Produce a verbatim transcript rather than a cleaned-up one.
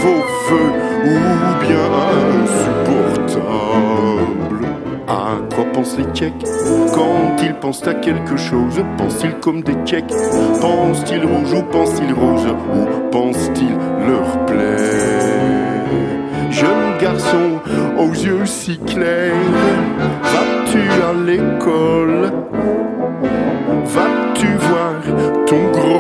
vos feux ou bien insupportable. À quoi pensent les Tchèques quand ils pensent à quelque chose? Pensent-ils comme des Tchèques? Pensent-ils rouge ou pensent-ils rose? Ou pensent-ils leur plaire? Jeune garçon aux yeux si clairs, vas-tu à l'école? Vas-tu voir ton gros